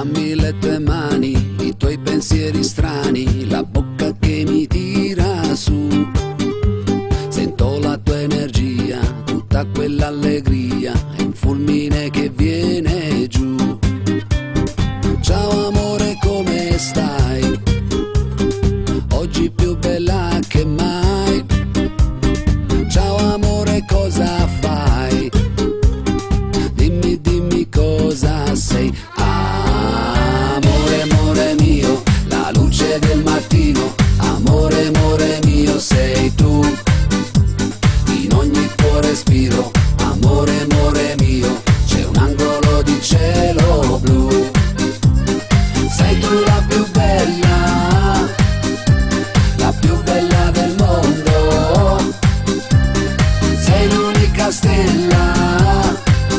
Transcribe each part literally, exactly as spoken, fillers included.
Dammi le tue mani, i tuoi pensieri strani, la bocca che mi tira su. Sento la tua energia, tutta quell'allegria, è un fulmine che viene giù. Ciao amore, come stai? Oggi più bella che mai. Ciao amore, cosa fai? Dimmi, dimmi cosa sei. Amore, amore mio, la luce del mattino. Amore, amore mio, sei tu. In ogni tuo respiro. Amore, amore mio, c'è un angolo di cielo blu. Sei tu la più bella, la più bella del mondo. Sei l'unica stella,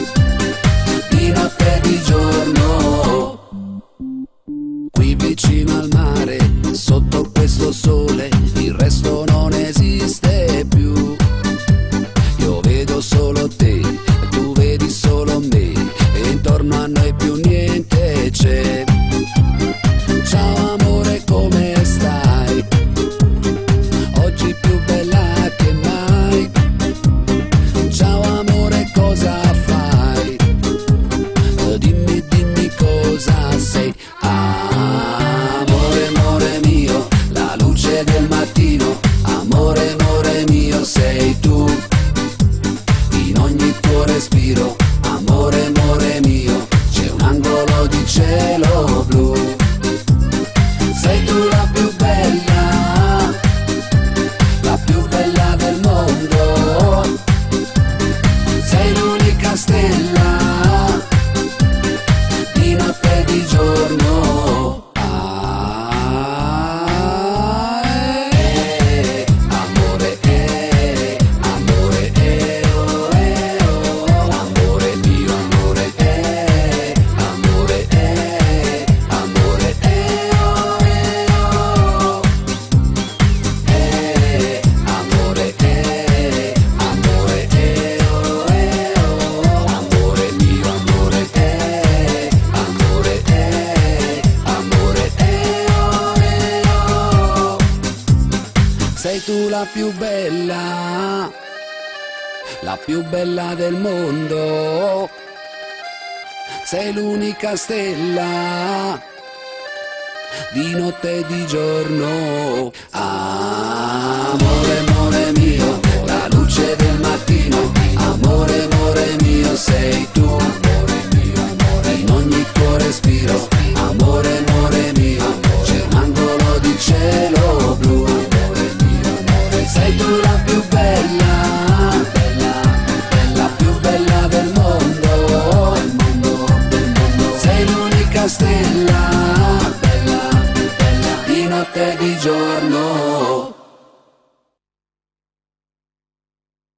di notte e di giorno. Qui vicino al mare, sotto questo sole, il resto non esiste più. Io vedo solo te, tu vedi solo me, e intorno a noi più niente c'è. Ciao amore, come stai? Oggi più bella che mai. Ciao amore, cosa fai? Dimmi, dimmi cosa sei. Amore, amore mio, la luce del mattino. Amore, amore mio, sei tu. In ogni tuo respiro. Amore, amore mio, c'è un angolo di cielo blu. Sei tu la più bella, la più bella del mondo. Sei l'unica stella, di notte e di giorno. Ah, eh, amore, eh, amore, eh, oh, eh, oh. Amore mio, amore, eh, amore, eh, amore, eh, oh, eh, oh. Eh, amore, eh, amore, eh, oh, eh, oh. Amore mio, amore, eh, amore, eh, amore, eh, oh, eh, oh. Sei tu la più bella, la più bella del mondo. Sei l'unica stella, di notte e di giorno. Amore, amore mio, la luce del mattino. Amore, amore mio, sei tu. In ogni tuo respiro. Amore, amore mio, c'è un angolo di cielo blu. Sei tu la più bella, la più bella del mondo. Sei l'unica stella, di notte e di giorno.